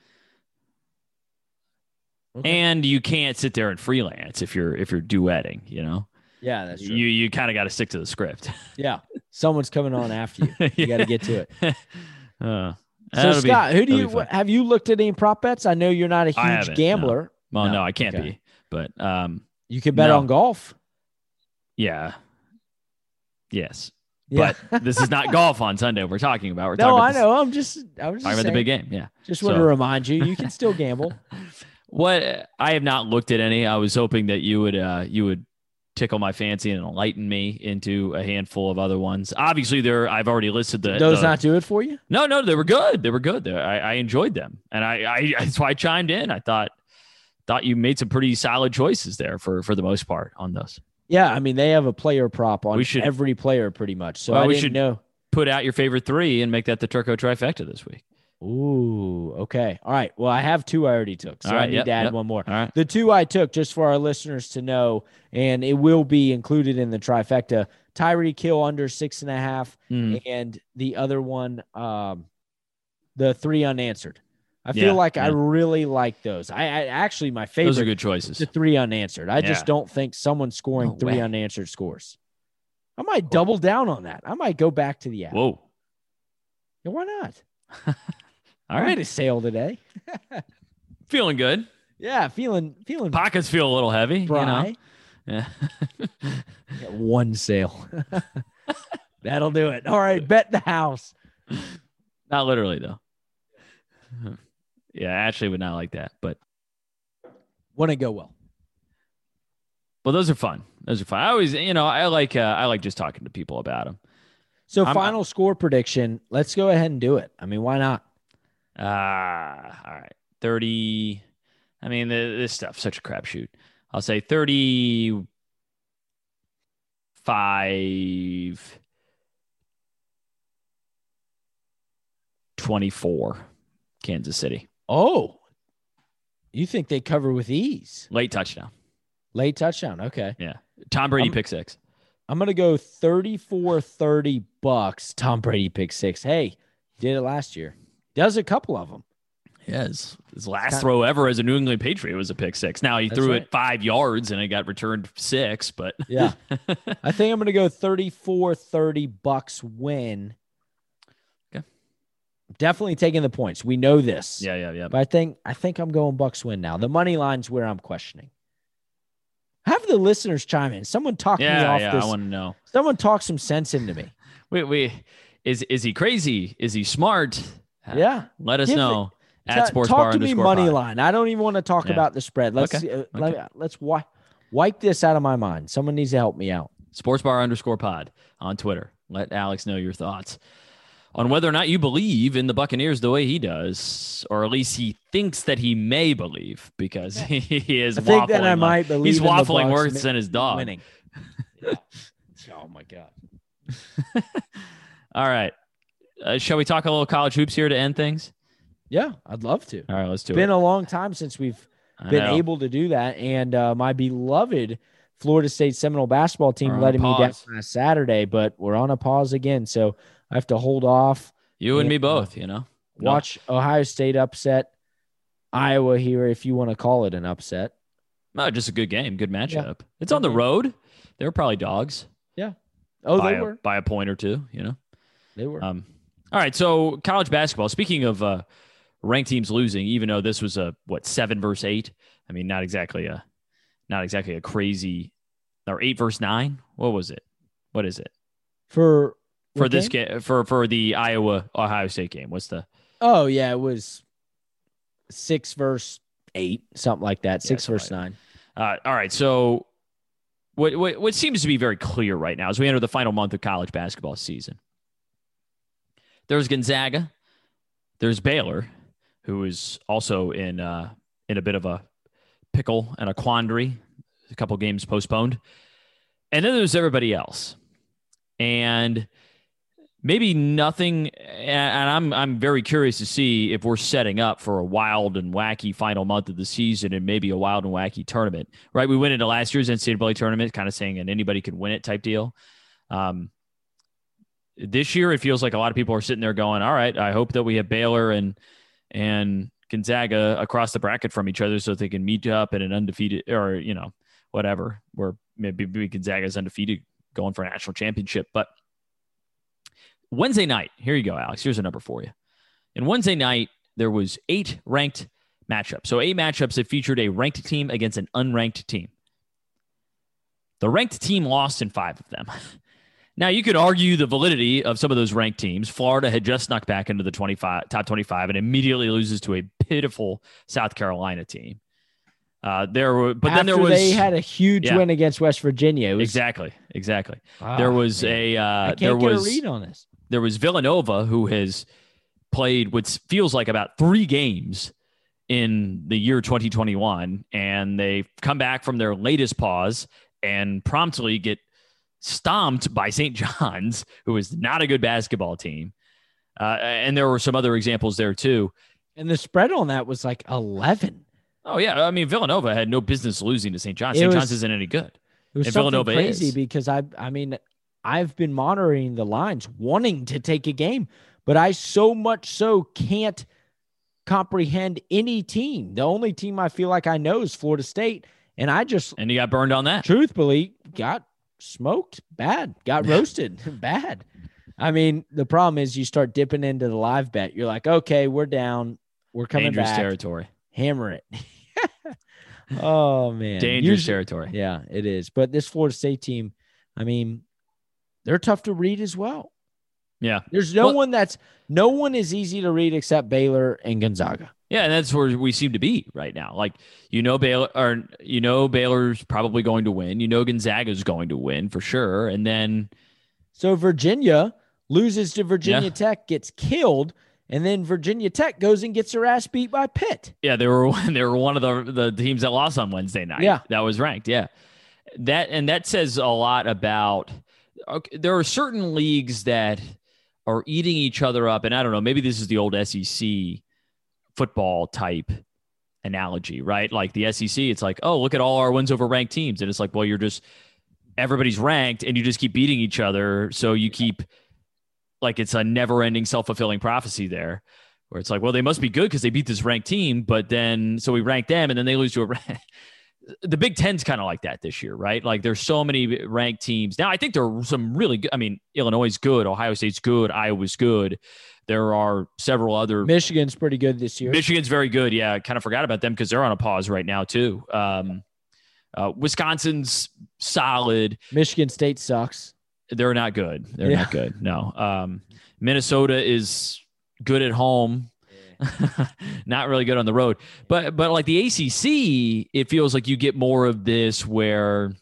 Okay. And you can't sit there and freelance if you're duetting, you know. Yeah, that's true. You kind of got to stick to the script. Yeah, someone's coming on after you. You got to get to it. So Scott, have you looked at any prop bets? I know you're not a huge gambler. No. Well, no, I can't be. But you can bet on golf. Yeah. Yes. Yeah. But this is not golf on Sunday we're talking about. I know. I was just talking about the big game. Yeah. Just want to remind you can still gamble. What I have not looked at any. I was hoping that you would tickle my fancy and enlighten me into a handful of other ones. Obviously, I've already listed those not do it for you? No, they were good. They were good. I enjoyed them, and I that's why I chimed in. I thought you made some pretty solid choices there for the most part on those. Yeah, I mean they have a player prop on every player pretty much. So I didn't know. Put out your favorite three and make that the Turco trifecta this week. Ooh, okay. All right. Well, I have two I already took, so I need to add one more. All right. The two I took, just for our listeners to know, and it will be included in the trifecta, Tyreek Hill under 6.5, and the other one, the 3 unanswered. I feel like I really like those. I actually, my favorite. Those are good choices. The 3 unanswered. I just don't think someone scoring 3 unanswered scores. I might double down on that. I might go back to the app. Whoa. Yeah, why not? All I right. made a sale today. Feeling good. Yeah, feeling. Pockets feel a little heavy. Dry. You know? Yeah. Got one sale. That'll do it. All right, bet the house. Not literally though. Yeah, Ashley would not like that, but want to go well. Well, those are fun. I always, I like just talking to people about them. So final score prediction. Let's go ahead and do it. I mean, why not? All right. 30. I mean, this stuff's such a crapshoot. I'll say 35. 24. Kansas City. Oh, you think they cover with ease? Late touchdown. Okay. Yeah. Tom Brady pick 6. I'm going to go 34-30 Bucks. Tom Brady pick 6. Hey, did it last year. Does a couple of them. Yeah, his last throw ever as a New England Patriot was a pick 6. Now he threw it 5 yards and it got returned 6, but yeah. I think I'm going to go 34-30 Bucks win. Okay. Definitely taking the points. We know this. Yeah. But I think I'm going Bucks win now. The money line's where I'm questioning. Have the listeners chime in. Someone talk me off this. I want to know. Someone talk some sense into me. Wait. Is he crazy? Is he smart? Yeah. Let us know. At Talk to me money line. I don't even want to talk about the spread. Let's let's wipe this out of my mind. Someone needs to help me out. Sportsbar_pod on Twitter. Let Alex know your thoughts on whether or not you believe in the Buccaneers the way he does, or at least he thinks that he may believe, because he is. I think that I might believe. He's waffling worse than his dog. Winning. Yeah. Oh my god. All right. Shall we talk a little college hoops here to end things? Yeah, I'd love to. All right, let's do it. It's been a long time since we've been able to do that. And my beloved Florida State Seminole basketball team letting me down last Saturday, but we're on a pause again. So I have to hold off. You and me both, Watch Ohio State upset Iowa here, if you want to call it an upset. No, just a good game, good matchup. Yeah. It's on the road. They were probably dogs. Yeah. Oh, they were. By a point or two, They were. All right, so college basketball. Speaking of ranked teams losing, even though this was 7 versus 8. I mean, not exactly a crazy, or 8 versus 9. What was it? What is it for this game? For the Iowa Ohio State game? What's the? Oh yeah, it was 6 versus 8, something like that. 6 versus 9. All right, so what seems to be very clear right now as we enter the final month of college basketball season. There's Gonzaga. There's Baylor, who is also in a bit of a pickle and a quandary. A couple games postponed. And then there's everybody else. And maybe nothing, and I'm very curious to see if we're setting up for a wild and wacky final month of the season and maybe a wild and wacky tournament, right? We went into last year's NCAA tournament kind of saying, and anybody can win it type deal. This year, it feels like a lot of people are sitting there going, all right, I hope that we have Baylor and Gonzaga across the bracket from each other so they can meet up in an undefeated or, whatever, where maybe Gonzaga is undefeated going for a national championship. But Wednesday night, here you go, Alex. Here's a number for you. In Wednesday night, there was 8 ranked matchups. So 8 matchups that featured a ranked team against an unranked team. The ranked team lost in 5 of them. Now, you could argue the validity of some of those ranked teams. Florida had just snuck back into the top 25 and immediately loses to a pitiful South Carolina team. They had a huge win against West Virginia. Exactly. There was I can't get a read on this. There was Villanova, who has played what feels like about 3 games in the year 2021, and they come back from their latest pause and promptly get stomped by St. John's, who is not a good basketball team. And there were some other examples there too. And the spread on that was like 11. Oh, yeah. I mean, Villanova had no business losing to St. John's. St. John's isn't any good. It was Villanova crazy because I've been monitoring the lines, wanting to take a game, but I so much so can't comprehend any team. The only team I feel like I know is Florida State, and you got burned on that. Truthfully, got smoked bad, got roasted bad. I mean, the problem is you start dipping into the live bet. You're like, okay, we're down. We're coming Dangerous back. Territory. Hammer it. Oh, man. Dangerous territory. Yeah, it is. But this Florida State team, I mean, they're tough to read as well. Yeah. There's no one is easy to read except Baylor and Gonzaga. Yeah, and that's where we seem to be right now. Like, Baylor's probably going to win. Gonzaga's going to win for sure. And then so Virginia loses to Virginia Tech, gets killed, and then Virginia Tech goes and gets their ass beat by Pitt. Yeah, they were one of the teams that lost on Wednesday night. Yeah. That was ranked. Yeah. That says a lot about there are certain leagues that are eating each other up, and I don't know, maybe this is the old SEC football type analogy, right? Like the SEC, it's like, oh, look at all our wins over ranked teams. And it's like, well, everybody's ranked and you just keep beating each other. So you keep like, it's a never ending self-fulfilling prophecy there where it's like, well, they must be good because they beat this ranked team, but then, so we rank them and then they lose to the Big Ten's kind of like that this year, right? Like there's so many ranked teams. Now I think there are some really good, Illinois is good. Ohio State's good. Iowa's good. There are several other. Michigan's pretty good this year. Michigan's very good. Yeah. I kind of forgot about them because they're on a pause right now too. Wisconsin's solid. Michigan State sucks. They're not good. They're not good. No. Minnesota is good at home. Not really good on the road. But like the ACC, it feels like you get more of this where,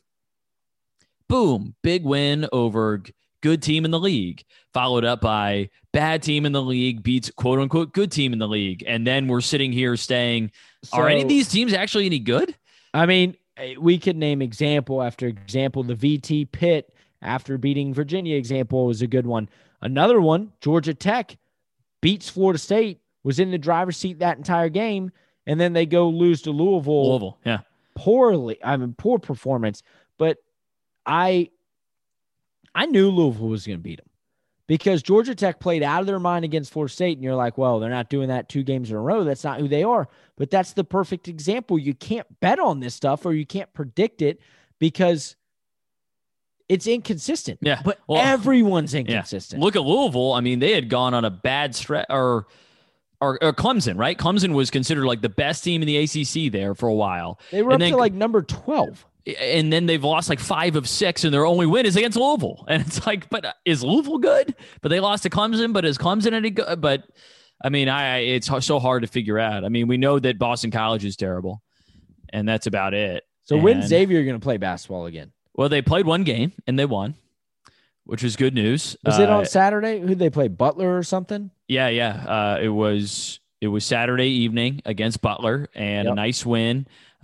boom, big win over good team in the league, followed up by bad team in the league beats quote unquote good team in the league. And then we're sitting here saying, are any of these teams actually any good? I mean, we could name example after example. The VT Pitt after beating Virginia example was a good one. Another one, Georgia Tech beats Florida State, was in the driver's seat that entire game, and then they go lose to Louisville. Yeah. Poorly. Poor performance. But I knew Louisville was going to beat them because Georgia Tech played out of their mind against Florida State, and you're like, well, they're not doing that 2 games in a row. That's not who they are. But that's the perfect example. You can't bet on this stuff or you can't predict it because it's inconsistent. Yeah. But everyone's inconsistent. Yeah. Look at Louisville. They had gone on a bad stretch or Clemson, right? Clemson was considered like the best team in the ACC there for a while. They were up to like number 12. And then they've lost like 5 of 6, and their only win is against Louisville. And it's like, but is Louisville good? But they lost to Clemson, but is Clemson any good? But it's so hard to figure out. We know that Boston College is terrible, and that's about it. So when's Xavier going to play basketball again? Well, they played one game and they won, which was good news. Was it on Saturday? Who'd they play? Butler or something? Yeah. It was Saturday evening against Butler and a nice win.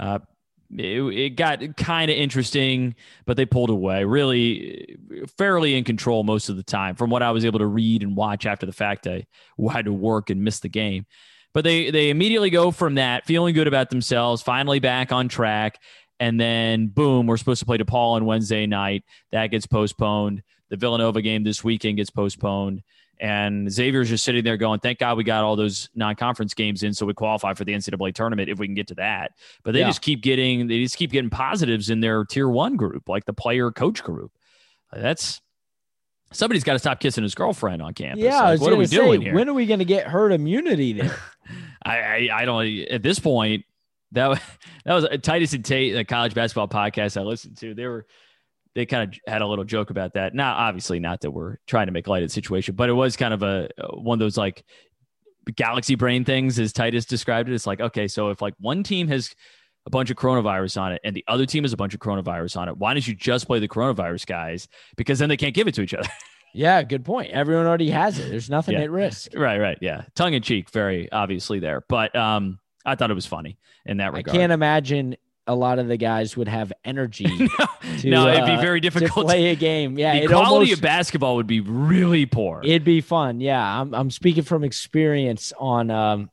It got kind of interesting, but they pulled away. Really, fairly in control most of the time, from what I was able to read and watch after the fact. I had to work and miss the game, but they immediately go from that feeling good about themselves, finally back on track, and then boom, we're supposed to play DePaul on Wednesday night. That gets postponed. The Villanova game this weekend gets postponed. And Xavier's just sitting there going, thank God we got all those non-conference games in so we qualify for the NCAA tournament if we can get to that. But they just keep getting positives in their tier 1 group, like the player coach group. Somebody's got to stop kissing his girlfriend on campus. Yeah, like, what are we doing here? When are we going to get herd immunity there? I don't, at this point, that was Titus and Tate, the college basketball podcast I listened to. They kind of had a little joke about that. Now, obviously not that we're trying to make light of the situation, but it was kind of one of those like galaxy brain things, as Titus described it. It's like, okay, so if like one team has a bunch of coronavirus on it and the other team has a bunch of coronavirus on it, why don't you just play the coronavirus guys? Because then they can't give it to each other. Yeah, good point. Everyone already has it. There's nothing at risk. Right. Yeah. Tongue in cheek, very obviously there. But I thought it was funny in that regard. I can't imagine a lot of the guys would have energy no, it'd be very difficult to play a game. Yeah, the quality of basketball would be really poor. It'd be fun. Yeah, I'm speaking from experience on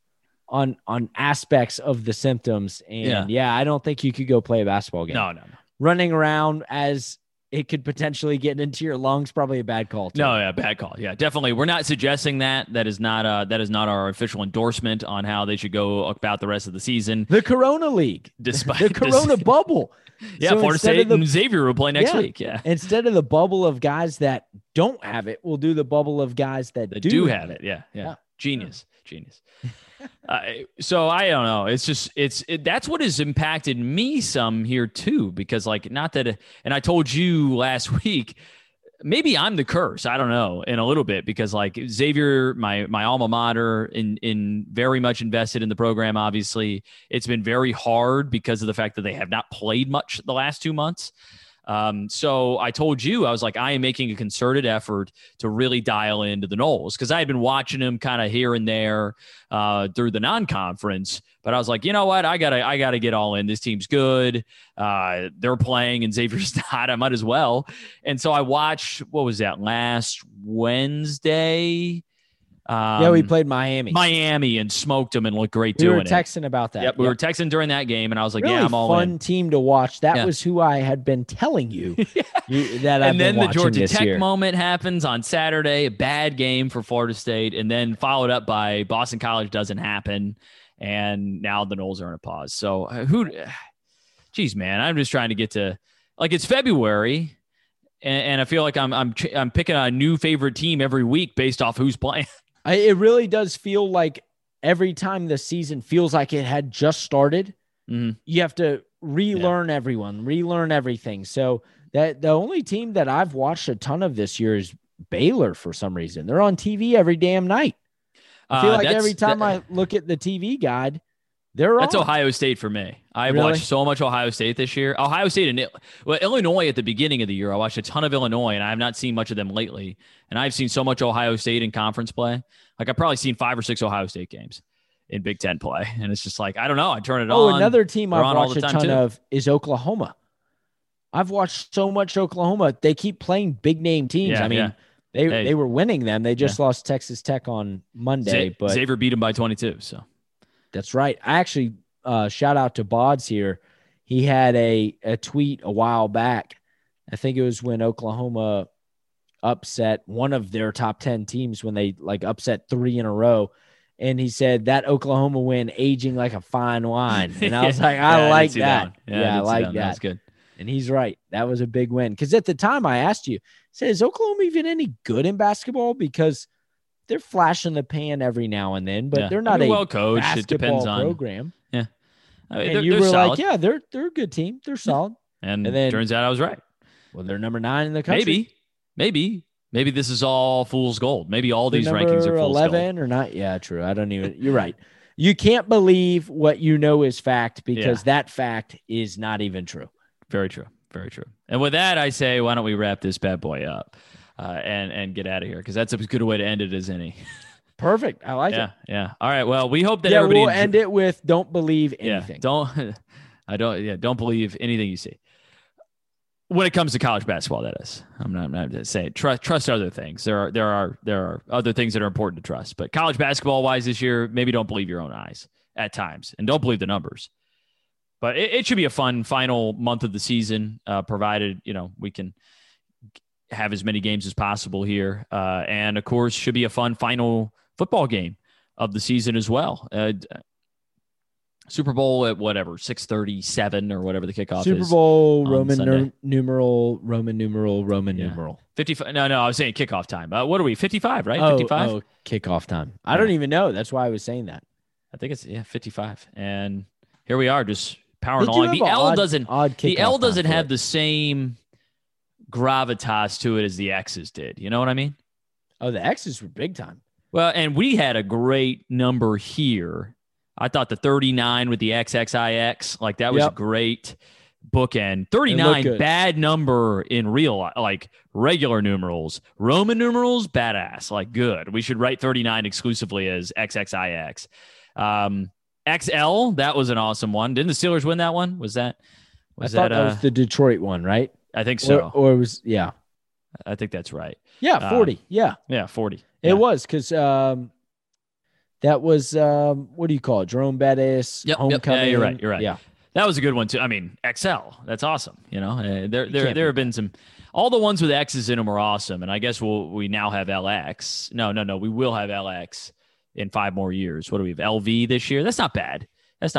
aspects of the symptoms, and I don't think you could go play a basketball game. No. Running around as it could potentially get into your lungs, probably a bad call too. No, bad call. Yeah, definitely. We're not suggesting that. That is not our official endorsement on how they should go about the rest of the season. The Corona League, despite the Corona bubble. Yeah, so Florida State and Xavier will play next week. Yeah. Instead of the bubble of guys that don't have it, we'll do the bubble of guys that do have it. Yeah. Genius. So I don't know. It's just that's what has impacted me some here too, because like not that, and I told you last week, maybe I'm the curse. I don't know, in a little bit, because like Xavier, my alma mater, in very much invested in the program. Obviously, it's been very hard because of the fact that they have not played much the last 2 months. So I told you, I was like, I am making a concerted effort to really dial into the Noles, because I had been watching them kind of here and there through the non-conference, but I was like, you know what? I gotta get all in. This team's good. They're playing and Xavier's not. I might as well. And so I watched, what was that, last Wednesday? We played Miami and smoked them and looked great doing it. We were texting about that. Yep, we were texting during that game, and I was like, really I'm all in. Fun team to watch. That was who I had been telling you that I've been watching this year. And then the Georgia Tech moment happens on Saturday, a bad game for Florida State, and then followed up by Boston College doesn't happen, and now the Noles are in a pause. So geez, man, I'm just trying to get to, like, it's February, and I feel like I'm picking a new favorite team every week based off who's playing. It really does feel like every time the season feels like it had just started, you have to relearn everyone, relearn everything. So that the only team that I've watched a ton of this year is Baylor for some reason. They're on TV every damn night. I feel like every time I look at the TV guide, that's on. Ohio State for me. I've watched so much Ohio State this year. Ohio State and Illinois at the beginning of the year. I watched a ton of Illinois, and I have not seen much of them lately. And I've seen so much Ohio State in conference play. Like, I've probably seen 5 or 6 Ohio State games in Big Ten play. And it's just like, I don't know. I turn it on. Another team I've watched a ton of is Oklahoma. I've watched so much Oklahoma. They keep playing big name teams. They were winning them. They just lost Texas Tech on Monday. But Xavier beat them by 22. So that's right. I actually shout out to Bods here. He had a tweet a while back. I think it was when Oklahoma upset one of their top 10 teams when they upset 3 in a row. And he said that Oklahoma win aging like a fine wine. And I was like, I like that. I like that. That's good. And he's right. That was a big win. Because at the time I asked you, is Oklahoma even any good in basketball? Because they're flashing the pan every now and then, but they're not a well coached. Basketball it depends on program. Yeah. And you were solid. Like, they're a good team. They're solid. And then turns out I was right. Well, they're number 9 in the country. Maybe this is all fool's gold. Maybe all these rankings are fool's 11 gold. Or not. Yeah, true. I don't even. You're right. You can't believe what you know is fact because that fact is not even true. Very true. Very true. And with that, I say, why don't we wrap this bad boy up and get out of here? Because that's as good a way to end it as any. Perfect. I like it. Yeah. All right. Well, we hope that everybody we'll end it with don't believe anything. Don't believe anything you see. When it comes to college basketball, that is. I'm not saying trust other things. There are other things that are important to trust. But college basketball wise this year, maybe don't believe your own eyes at times, and don't believe the numbers. But it should be a fun final month of the season, provided we can have as many games as possible here, and of course, should be a fun final football game of the season as well. Super Bowl at 6:37 or whatever the kickoff Super is. Super Bowl, Roman numeral. 55. No, I was saying kickoff time. What are we? 55, right? 55. Oh, kickoff time. I don't even know. That's why I was saying that. I think it's 55. And here we are, just powering on. The L doesn't have the same gravitas to it as the X's did. You know what I mean? Oh, the X's were big time. Well, and we had a great number here. I thought the 39 with the XXIX, like that was a great bookend. 39, bad number in real, like regular numerals. Roman numerals, badass, like good. We should write 39 exclusively as XXIX. XL, that was an awesome one. Didn't the Steelers win that one? I thought that was the Detroit one, right? I think so. Or it was, yeah. I think that's right. Yeah, 40. Yeah, 40. It was because that was what do you call it? Jerome Bettis, homecoming. Yeah, you're right. Yeah, that was a good one too. I mean, XL, that's awesome. There have been some. All the ones with X's in them are awesome, and I guess we now have LX. No, we will have LX in 5 more years. What do we have? LV this year. That's not bad.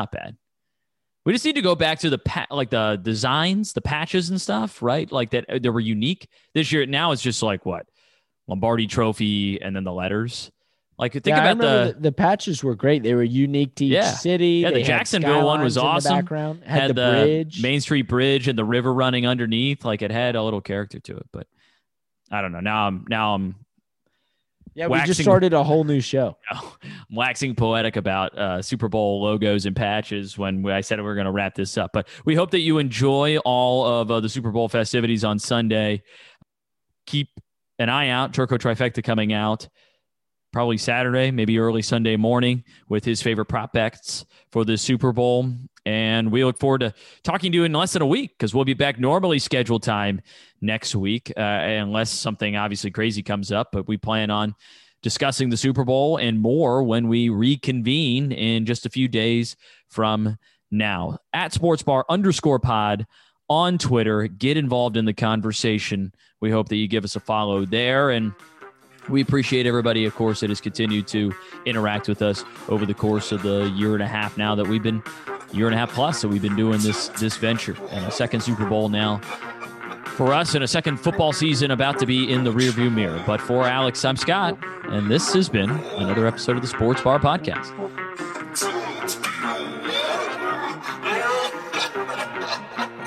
We just need to go back to the designs, the patches and stuff, right? Like that they were unique this year. Now it's just like what? Lombardi Trophy and then the letters. Like think about the patches were great. They were unique to each city. Yeah, the Jacksonville one was awesome. In the background. Had the bridge, Main Street Bridge, and the river running underneath. Like it had a little character to it. But I don't know. Now I'm we just started a whole new show. I'm waxing poetic about Super Bowl logos and patches when I said we were going to wrap this up. But we hope that you enjoy all of the Super Bowl festivities on Sunday. Keep an eye out. Turco Trifecta coming out probably Saturday, maybe early Sunday morning with his favorite prop bets for the Super Bowl. And we look forward to talking to you in less than a week because we'll be back normally scheduled time next week, unless something obviously crazy comes up. But we plan on discussing the Super Bowl and more when we reconvene in just a few days from now. At @sportsbar_pod on Twitter. Get involved in the conversation. We hope that you give us a follow there. And we appreciate everybody, of course, that has continued to interact with us over the course of the year and a half now that we've been, year and a half plus, that we've been doing this venture. And a second Super Bowl now for us and a second football season about to be in the rearview mirror. But for Alex, I'm Scott, and this has been another episode of the Sports Bar Podcast.